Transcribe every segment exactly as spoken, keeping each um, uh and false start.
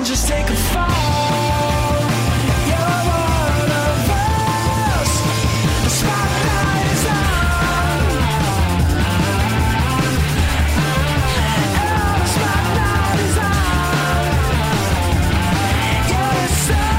just take a fall. You're one of us. The spotlight is on. Oh, the spotlight is on. Yeah, it's so.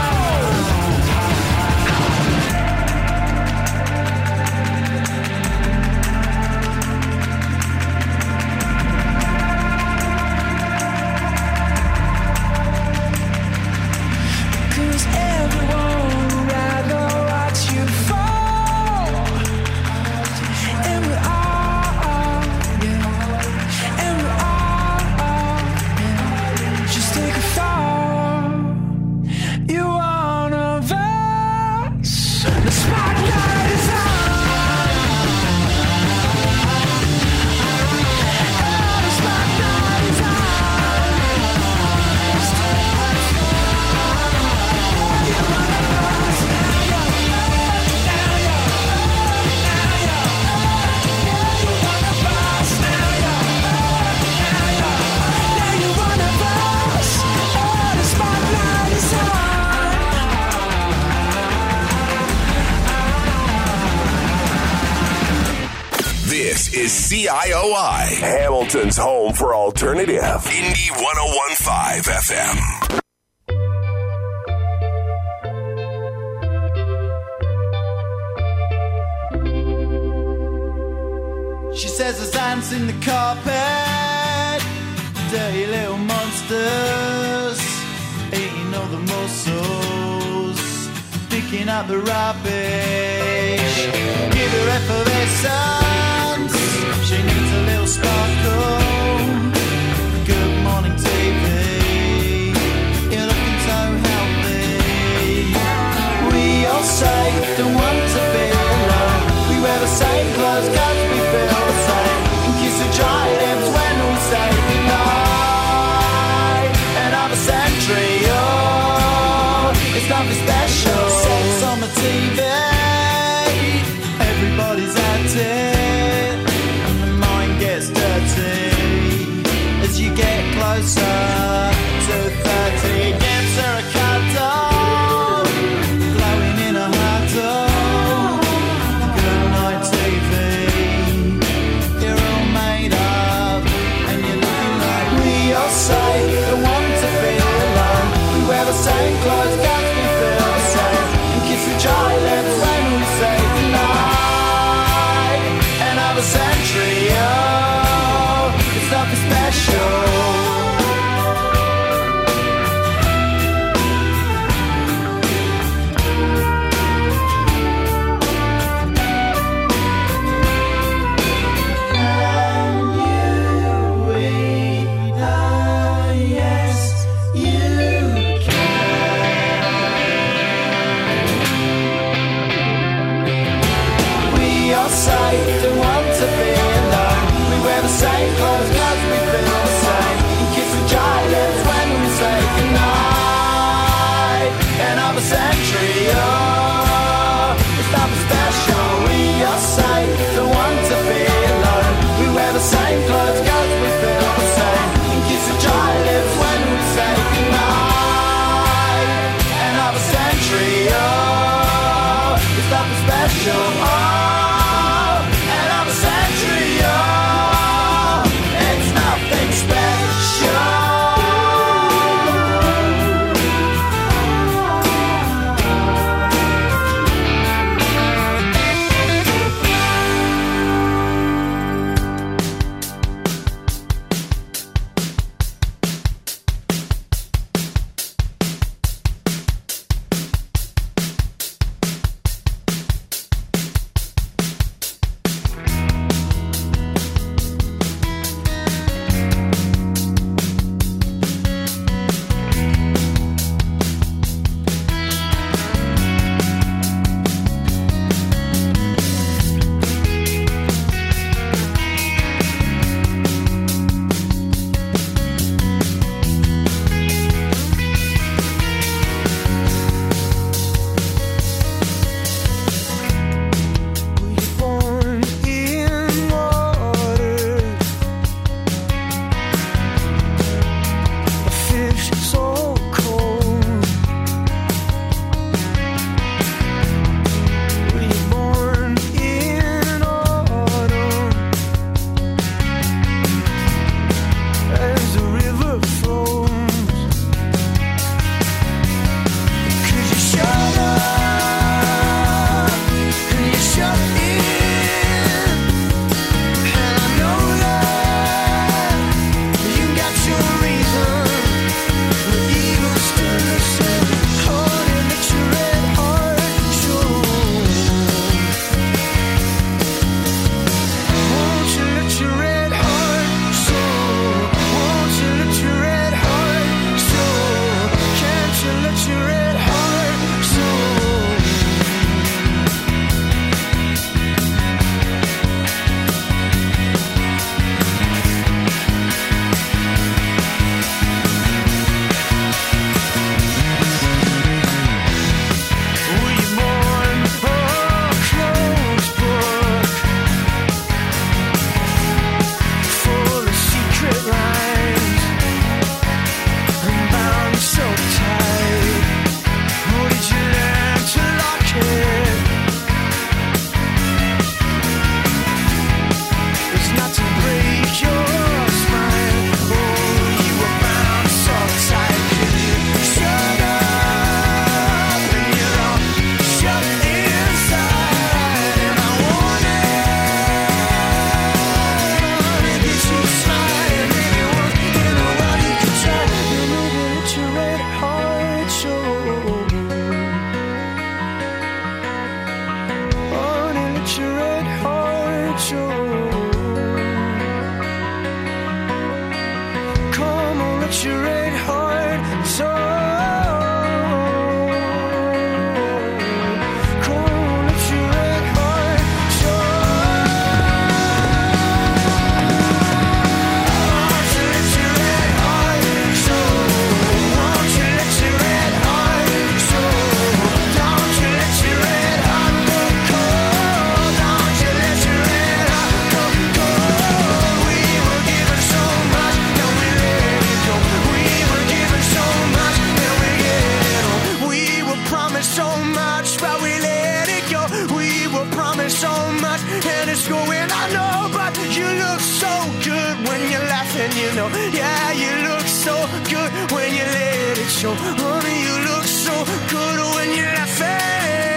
Cause everyone would rather watch you fall. And we all, yeah. And we all, yeah. Just take a fall. You're one of us. The spotlight is on. Oh, the spotlight is on. Just take a fall. You're one of us. Now you're, now you're, now you're, now you're one of us. Now you're, now you're, now you're one of us. Oh, the spotlight is on. This is C I O I, Hamilton's home for alternative. Indie one oh one point five F M. She says there's ants in the carpet, dirty little monsters, eating all the mussels, picking up the rubbish. Give her effervescence, she needs a little sparkle. Good morning T V, you're looking so healthy. We all say don't want to be alone. We wear the same clothes cause we feel the same, and kiss the dry lips when we say goodnight. Another century, oh, it's nothing special. Sex on the T V, everybody's at it, and the mind gets dirty as you get closer to thirty. Gives her a cuddle, glowing in a huddle. Good night T V, you're all made up, and you're looking like we all say don't want to be alone. We wear the same clothes, cause we feel the same, and kiss the dry lips let your red heart show. You know, yeah, you look so good when you let it show. Honey, you look so good when you're laughing.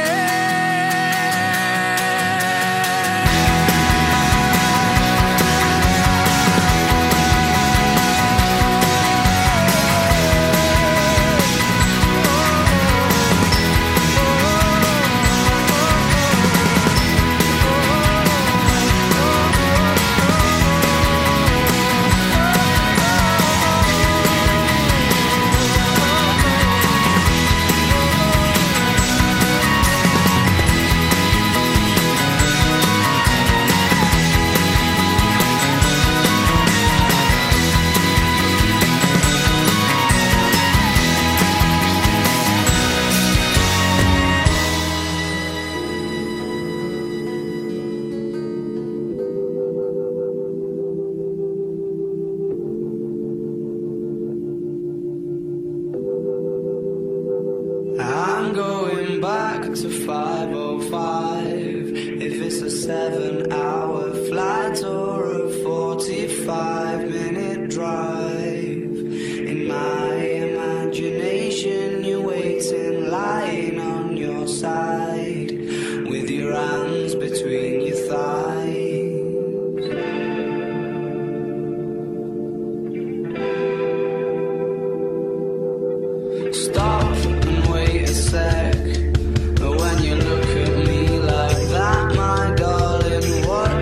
I'm going back to five oh five. If it's a seven hour flight or a forty-five minute drive, in my imagination you're waiting, lying on your side, with your hands between your thighs. Stop and wait a sec. When you look at me like that, my darling, what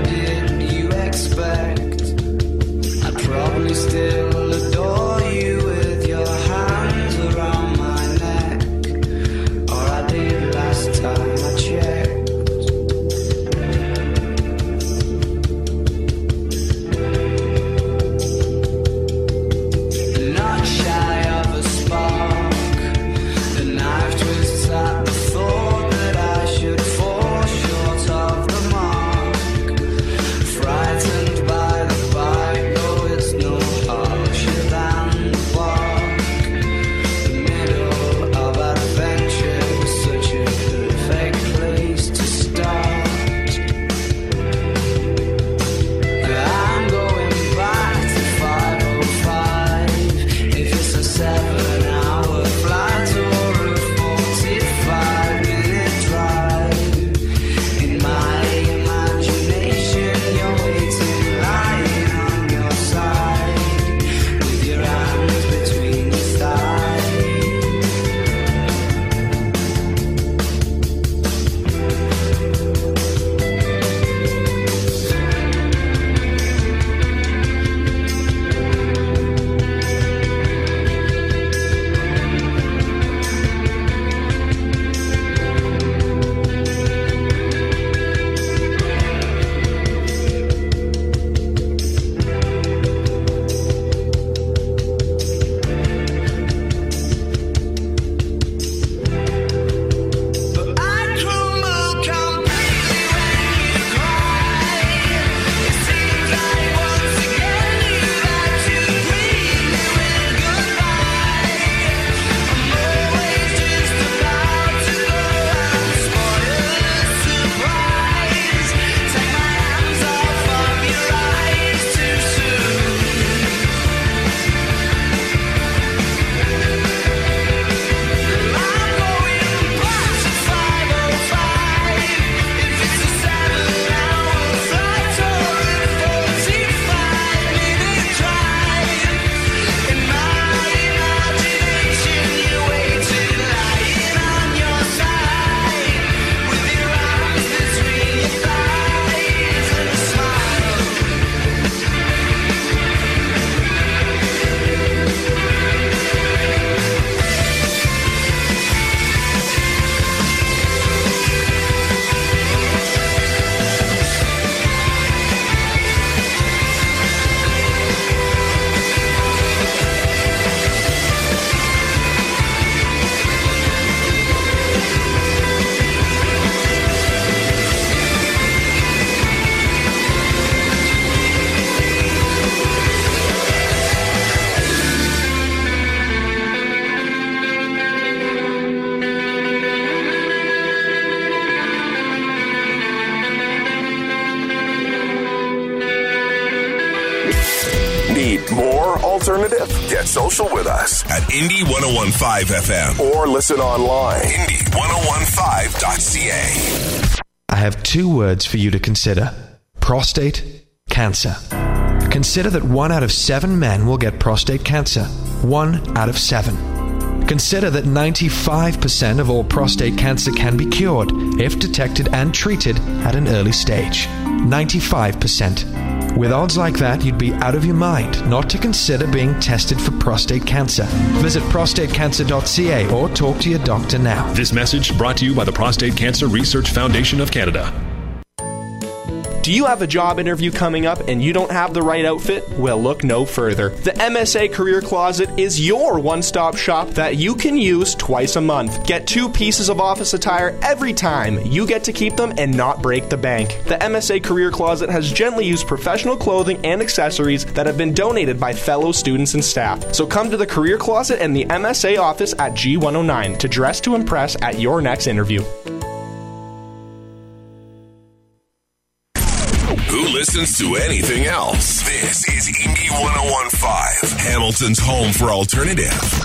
alternative? Get social with us at Indie ten fifteen F M or listen online. Indie ten fifteen dot c a. I have two words for you to consider. Prostate cancer. Consider that one out of seven men will get prostate cancer. One out of seven. Consider that ninety-five percent of all prostate cancer can be cured if detected and treated at an early stage. ninety-five percent. With odds like that, you'd be out of your mind not to consider being tested for prostate cancer. Visit prostate cancer dot c a or talk to your doctor now. This message brought to you by the Prostate Cancer Research Foundation of Canada. Do you have a job interview coming up and you don't have the right outfit? Well, look no further. The M S A Career Closet is your one-stop shop that you can use twice a month. Get two pieces of office attire every time. You get to keep them and not break the bank. The M S A Career Closet has gently used professional clothing and accessories that have been donated by fellow students and staff. So come to the Career Closet and the M S A office at G one oh nine to dress to impress at your next interview. Who listens to anything else? This is Indie ten fifteen, Hamilton's home for alternative.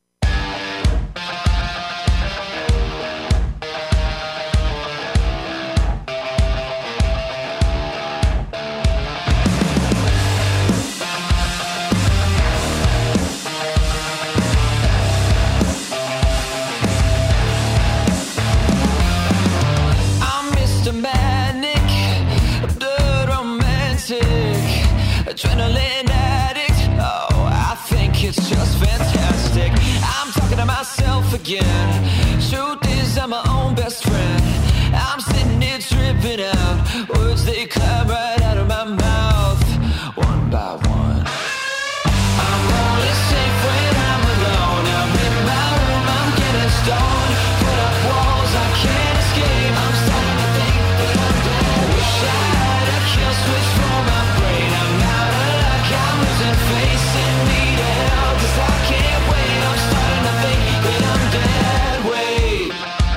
Adrenaline addict, oh, I think it's just fantastic. I'm talking to myself again. Truth is, I'm my own best friend. I'm sitting here tripping out. Words, they climb right out of my mouth, one by one. I'm only safe when I'm alone. I'm in my room, I'm getting stoned. Put up walls, I can't escape. I'm starting to think that I'm dead. Wish I had a kill switch for my brain. I'm out of luck, I'm losing face and need help. Cause I can't wait, I'm starting to think that I'm dead. Wait.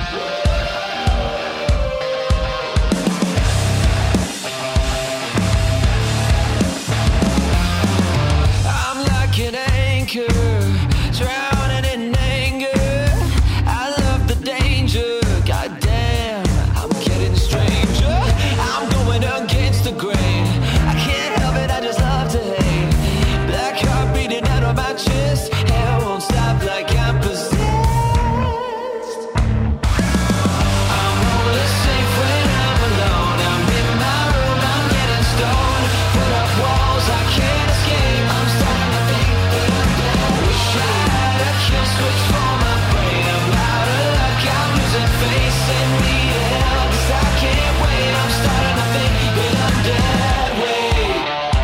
I'm like an anchor, drowning in anger. I love the danger, goddamn, I'm getting stranger. I'm going against the grain. I can't help it, I just love to hate. Black heart beating out of my chest. Hell won't stop like I'm possessed. I'm only safe when I'm alone. I'm in my room, I'm getting stoned. Put up walls, I can't escape. I'm starting to think that I'm dead. Wish I had a kill switch for my brain. I'm out of luck, I'm losing face and need help. Cause I can't wait, I'm starting to think that I'm dead. Wait.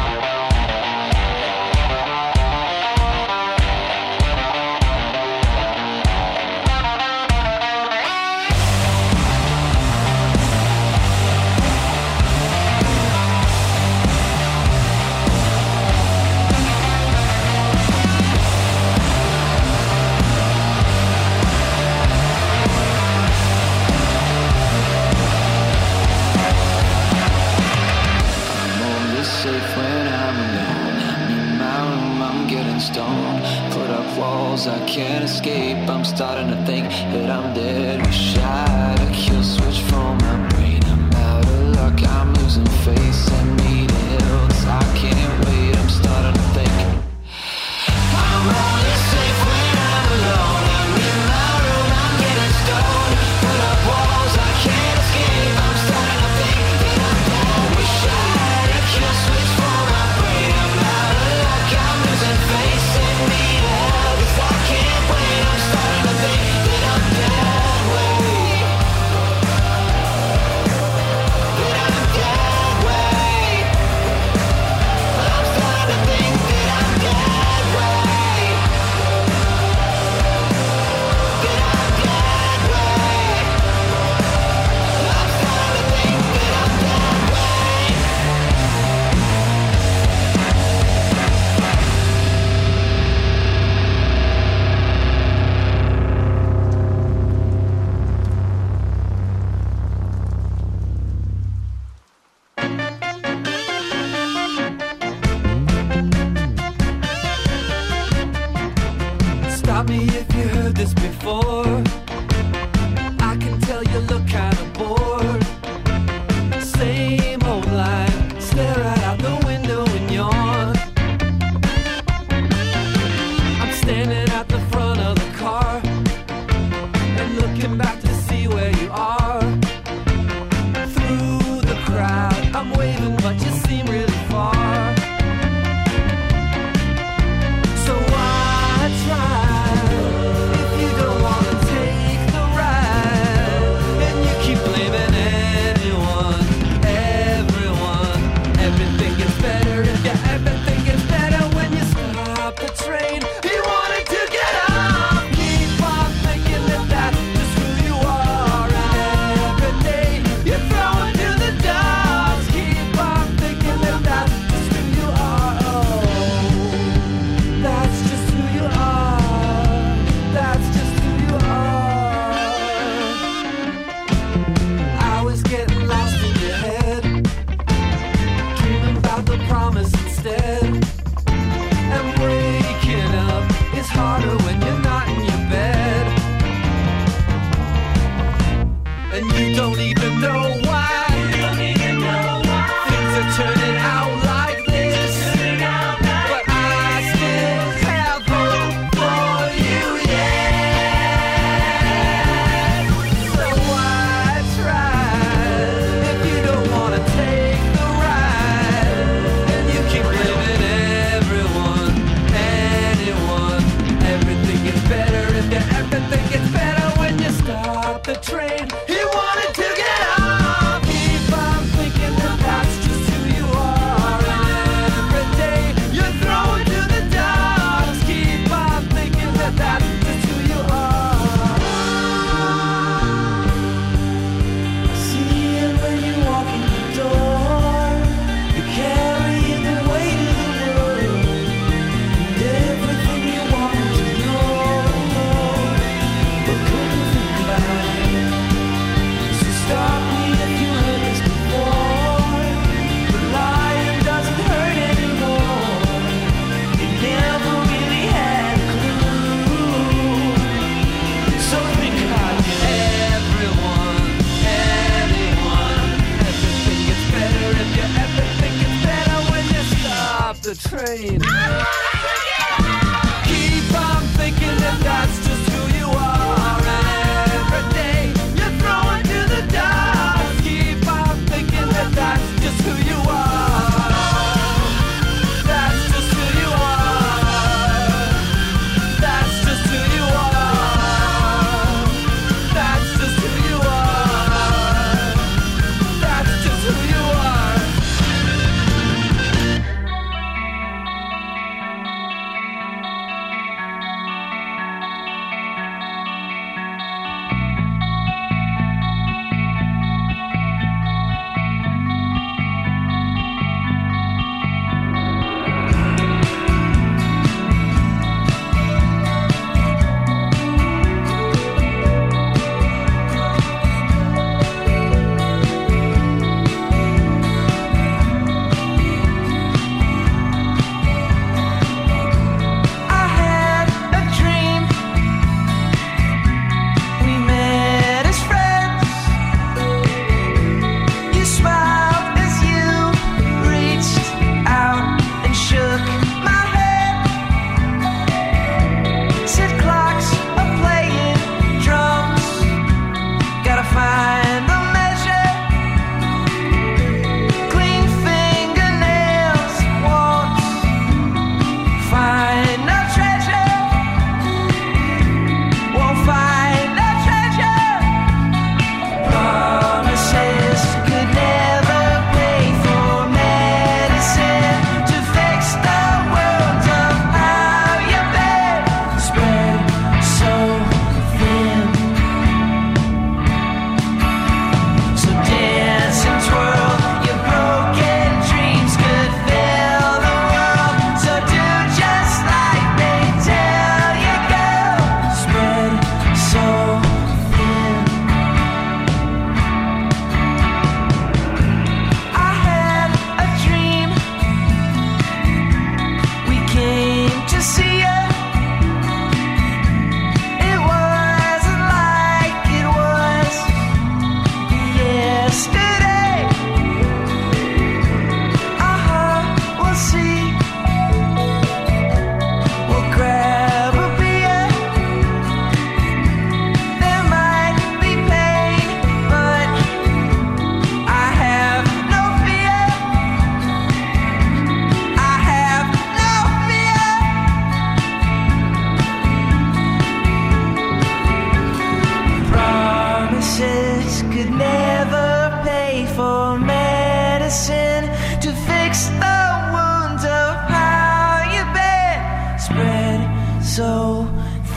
I'm only safe when I'm alone. I'm in my room, I'm getting stoned. Put up walls, I can't escape. I'm starting to think that I'm dead. Wish I had a kill switch for my brain. I'm out of luck, I'm losing face and need help. I can't wait, I'm starting to think. I'm only safe when I'm alone. I'm in my room, I'm getting stoned. Put up walls, I can't escape. I'm starting to think that I'm dead. Wish I had a kill switch for my brain. I'm out of luck, I'm losing face and need help. Cause I can't wait, I'm starting to think that I'm dead. Wait. That I'm dead. Wait. Stop me if you heard this before. I can tell you look kinda bored. Same old line, stare right out the window and yawn. I'm standing at the front of the car and looking back to see where you are. Through the crowd, I'm waving but you seem really far. So why try if you don't wanna take the ride? And you keep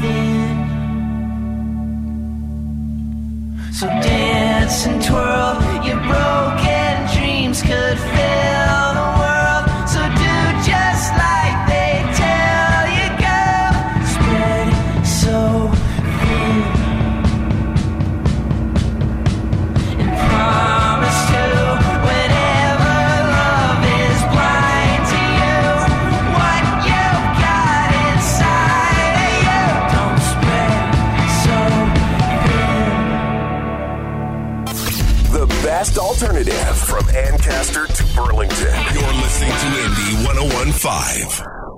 thin. So dance and twirl, your broken dreams could fill the world. So do just like they tell you, girl. Spread so thin and promise to, whenever love is blind to you, what you've got inside of you. Don't spread so thin. The best alternative from Ancaster to Burlington. You're listening to Indy one oh one point five.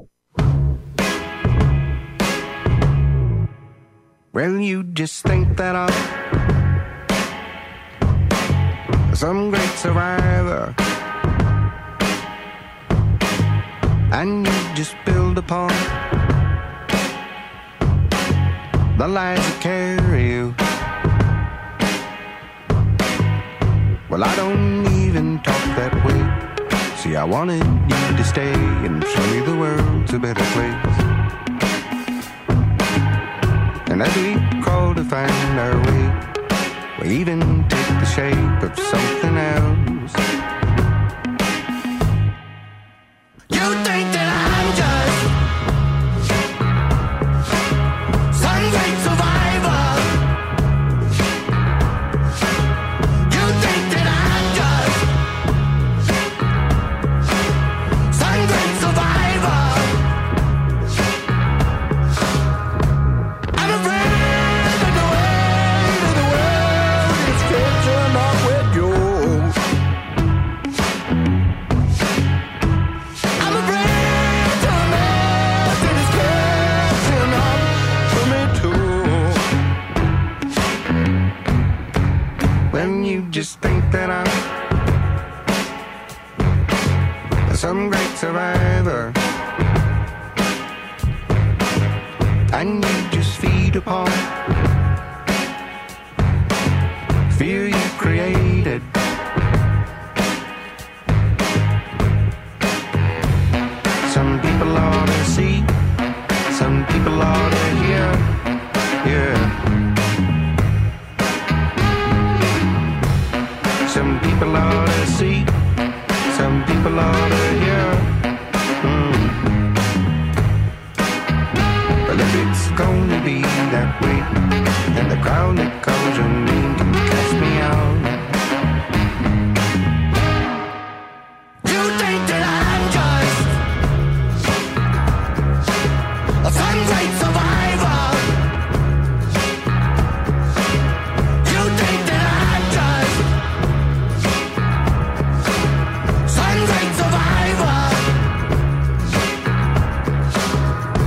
Well, you just think that I'm some great survivor, and you just build upon the lies that carry you. Well, I don't even talk that way. See, I wanted you to stay and show me the world's a better place. And as we crawl to find our way, we even take the shape of something else. You think that I'm just some great survivor. You think that I'm just some great survivor. I'm afraid that the weight of the world is catching up with you. I'm afraid to imagine it's catching up for me too. When you just think that I'm some great survivor, and you just feed upon fear you created. Some people ought to see, some people ought to hear, yeah. Some people ought to see, some people ought to hear. Mm. Well, if it's gonna be that way, then the crowd that calls your name can cast me out. You think that I'm just some great survivor. You think that I'm just some great survivor.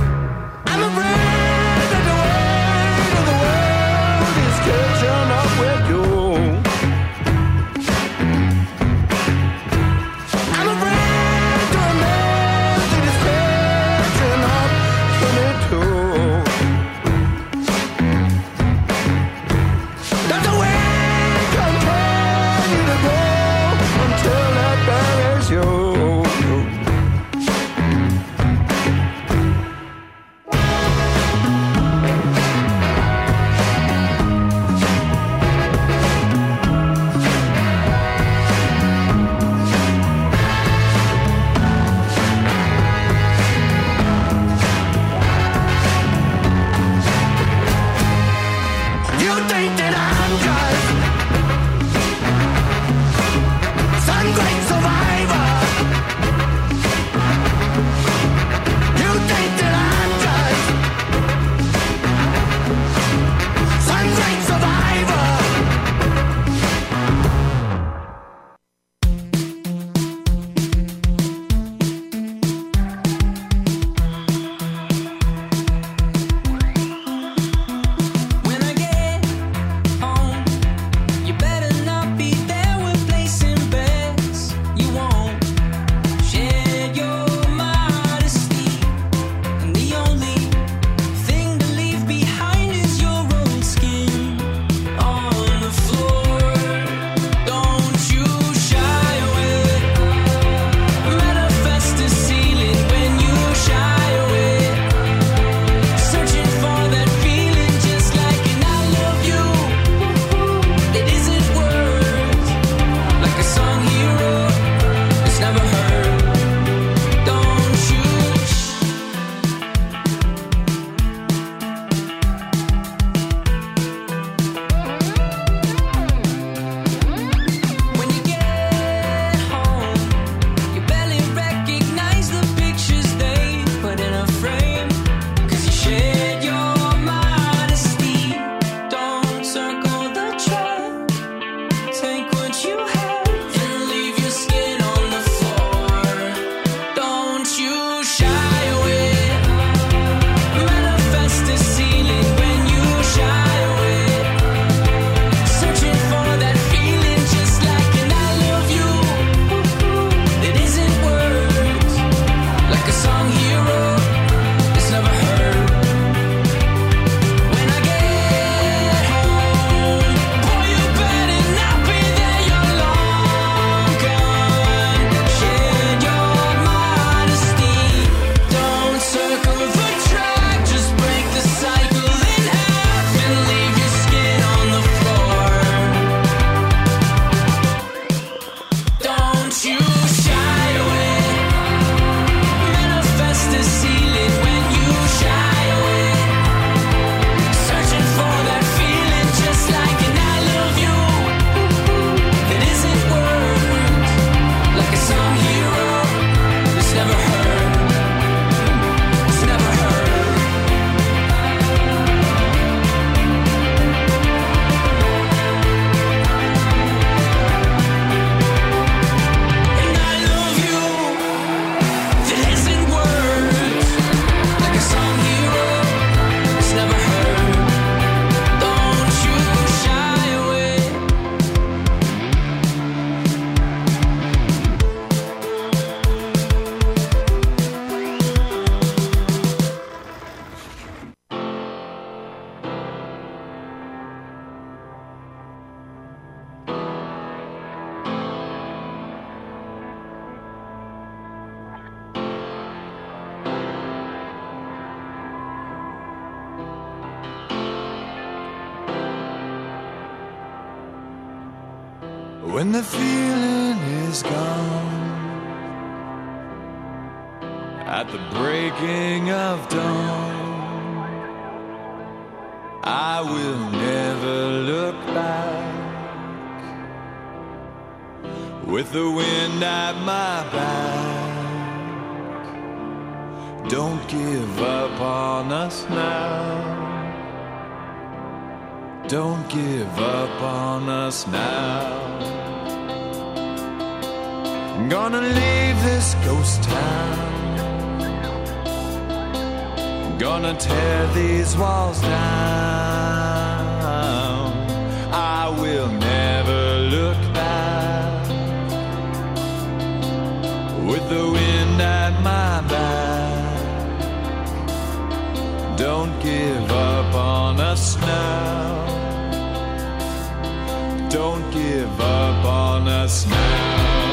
I'm afraid that the weight of the world is catching up with when the feeling is gone. At the breaking of dawn, I will never look back. With the wind at my back, don't give up on us now. Don't give up on us now. I'm gonna leave this ghost town. I'm gonna tear these walls down. I will never look back. With the wind at my back, don't give up on us now. Don't give up on us now.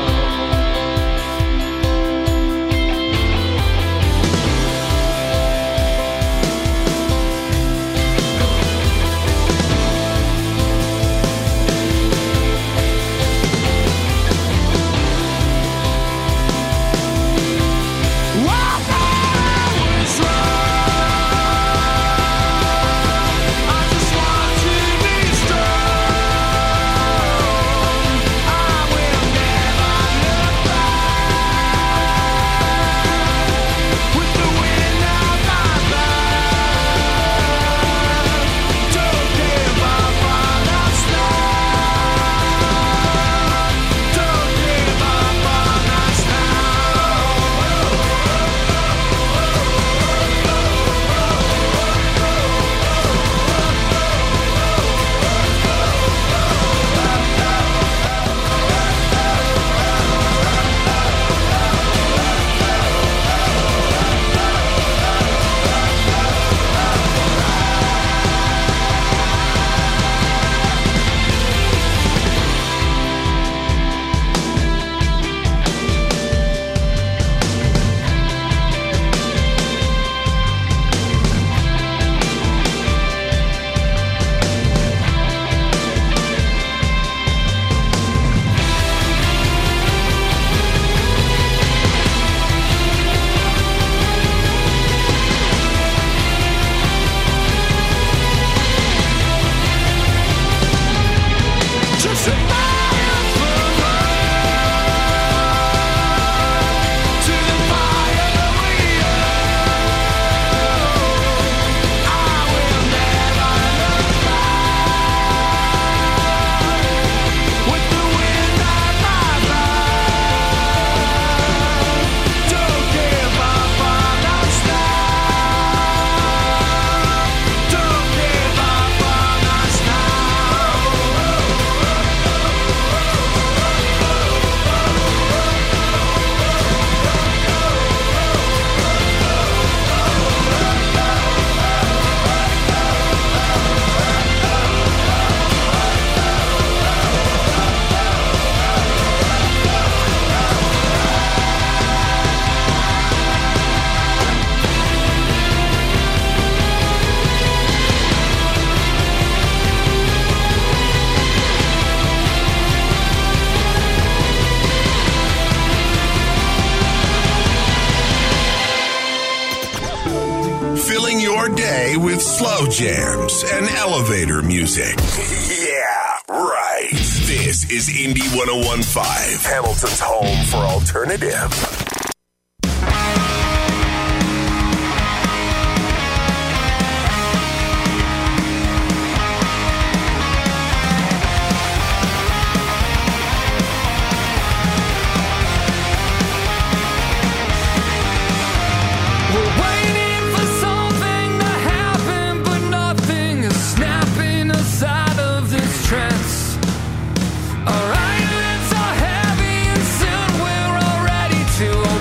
With slow jams and elevator music. Yeah, right. This is Indie one oh one point five, Hamilton's home for alternative. To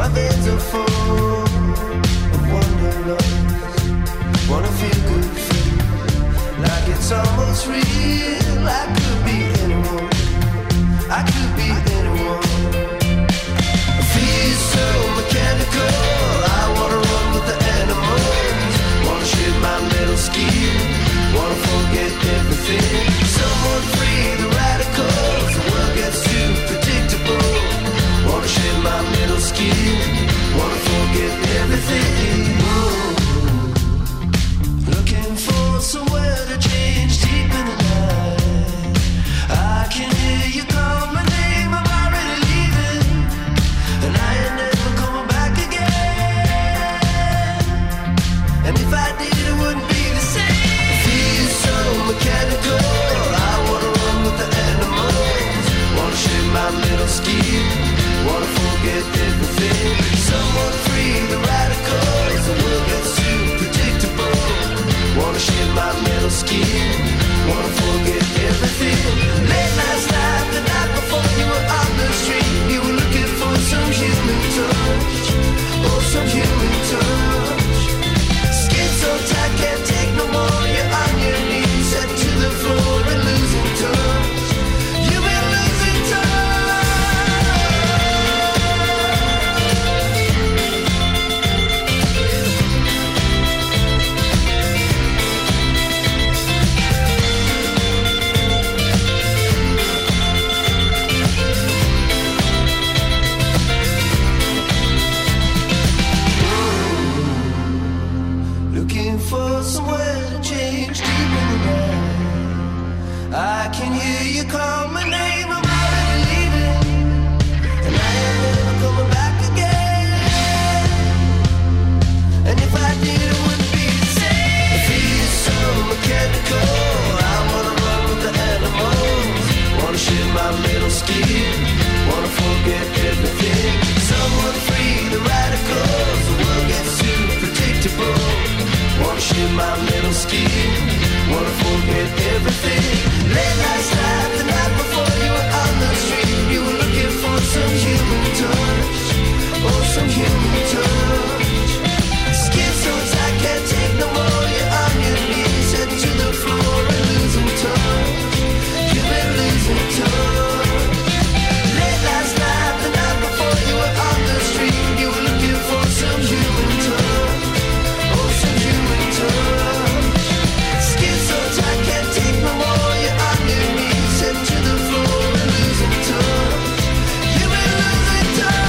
My veins are full of wanderlust. Wanna feel good, feel like it's almost real. I could be anyone, I could be anyone. I feel so mechanical, I wanna run with the animals. Wanna shed my metal skin, wanna forget everything. Someone free the radicals, the world gets too predictable. Wanna shed my metal skin, wanna forget everything. Ooh. Looking for somewhere to change deep in the night. I can hear you call my name, I'm already leaving, and I ain't never coming back again. And if I did, it wouldn't be the same. It feels so mechanical, I wanna run with the animals. Wanna shed my metal skin, wanna forget everything. Someone free the radicals, the world gets too predictable. Wanna shed my metal skin, wanna forget everything. Late last night, the night before, you were on the street. You were looking for some human touch, oh, some human touch. Skin so tight, can't take no more. You're on your knees, head to the floor and losing touch. You've been losing touch. Looking for somewhere to change deep in the night. I can hear you call my name, I'm already leaving, and I ain't never coming back again. And if I did, it wouldn't be the same. It feels so mechanical, I wanna run with the animals. Wanna shed my metal skin, wanna forget everything. Someone free the radicals, the world gets too predictable. Wanna shed my metal skin, wanna forget everything. Late last night, the night before, you were on the street. You were looking for some human touch, oh, some human touch. Skin so tight, can't take no more. You're on your knees, head to the floor and losing touch. You've been losing touch. Late last night, the night before, you were on the street. You were looking for some human touch, oh, some human touch. Skin so tight, can't take no more. You're on your knees, head to the floor and losing touch. You've been losing touch.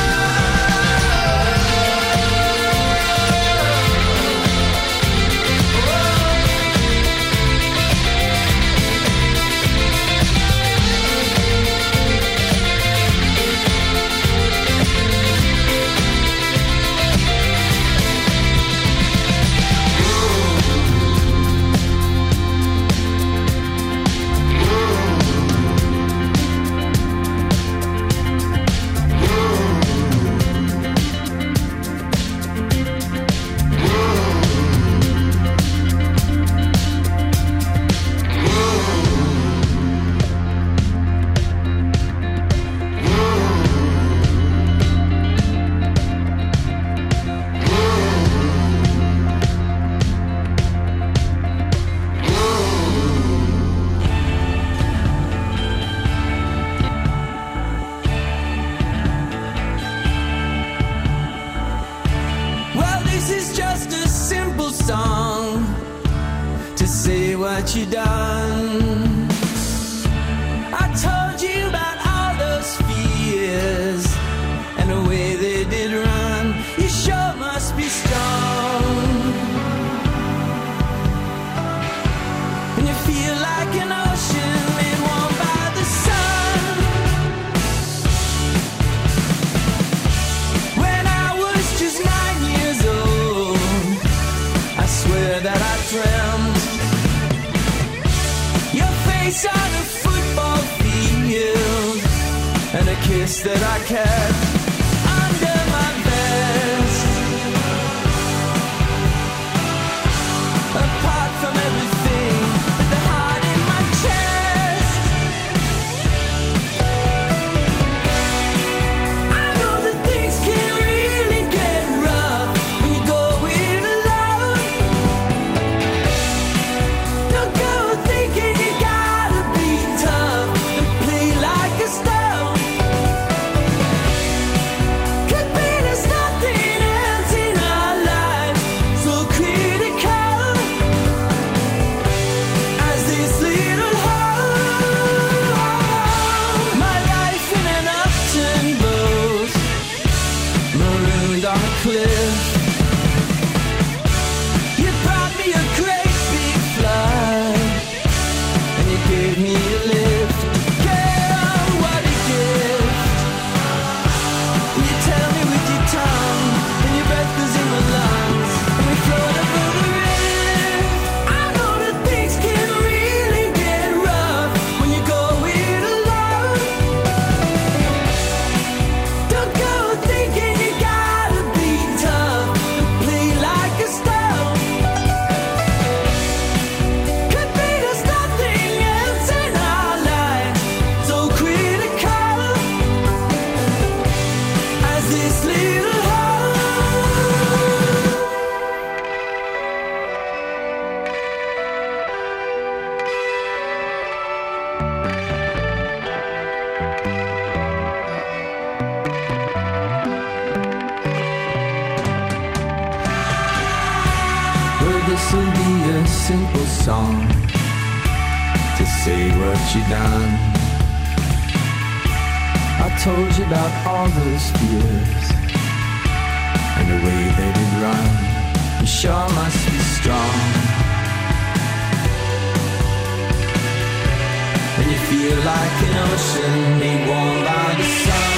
Well, this is just a simple song to say what you done. I told you about all those fears and the way they did run. You sure must be strong, and you feel like an ocean made warm by the sun. When I was just nine years old, I swear that I dreamt your face on a football field and a kiss that I kept under my vest. Apart from everything, with the heart in my chest, I know that things can really this'll be a simple song to say what you done. I told you about all those fears and the way they did run. You sure must be strong. And you feel like an ocean made warm by the sun.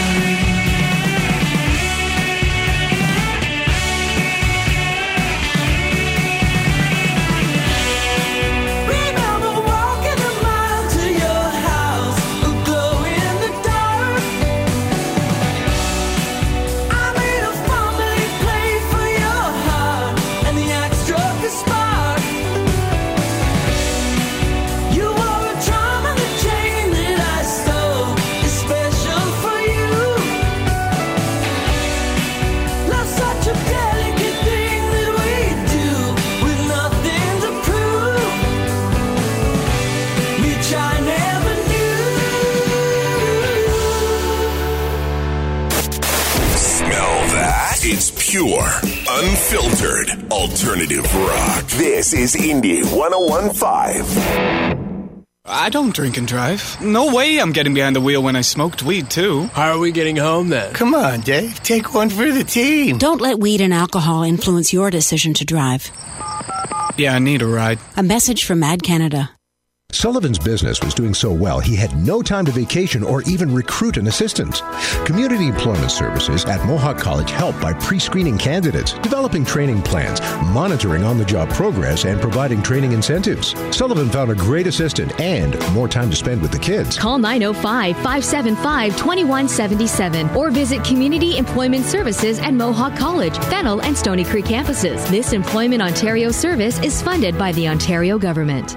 It's pure, unfiltered, alternative rock. This is Indie one oh one point five. I don't drink and drive. No way I'm getting behind the wheel when I smoked weed, too. How are we getting home, then? Come on, Dave. Take one for the team. Don't let weed and alcohol influence your decision to drive. Yeah, I need a ride. A message from Mad Canada. Sullivan's business was doing so well, he had no time to vacation or even recruit an assistant. Community Employment Services at Mohawk College helped by pre-screening candidates, developing training plans, monitoring on-the-job progress, and providing training incentives. Sullivan found a great assistant and more time to spend with the kids. Call nine oh five, five seven five, two one seven seven or visit Community Employment Services at Mohawk College, Fennel, and Stony Creek campuses. This Employment Ontario service is funded by the Ontario government.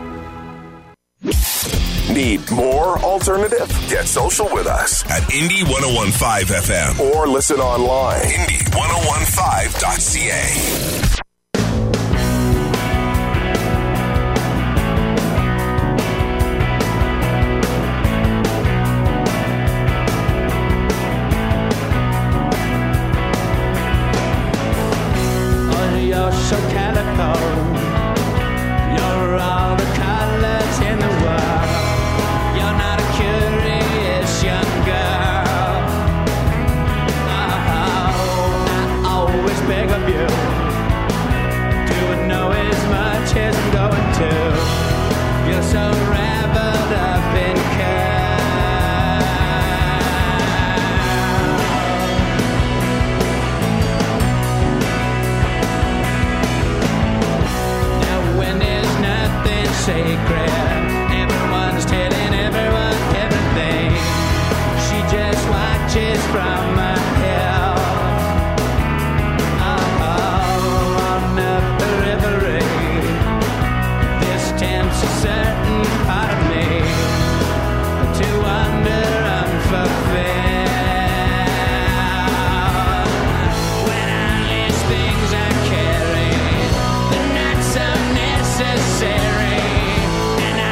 Need more alternative? Get social with us at Indie one oh one point five F M or listen online. Indie one oh one five dot C A. You're so calico. You're all the colors in the world. You're not a curious young girl. Oh, I always beg of you to know as much as I'm going to. You're so wrapped up in sacred. Everyone's telling everyone everything. She just watches from a hill. Oh, on up the river. This tempts a certain part of me to wander unfulfilled. When I list things I carry, they're not so necessary.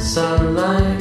sunlight.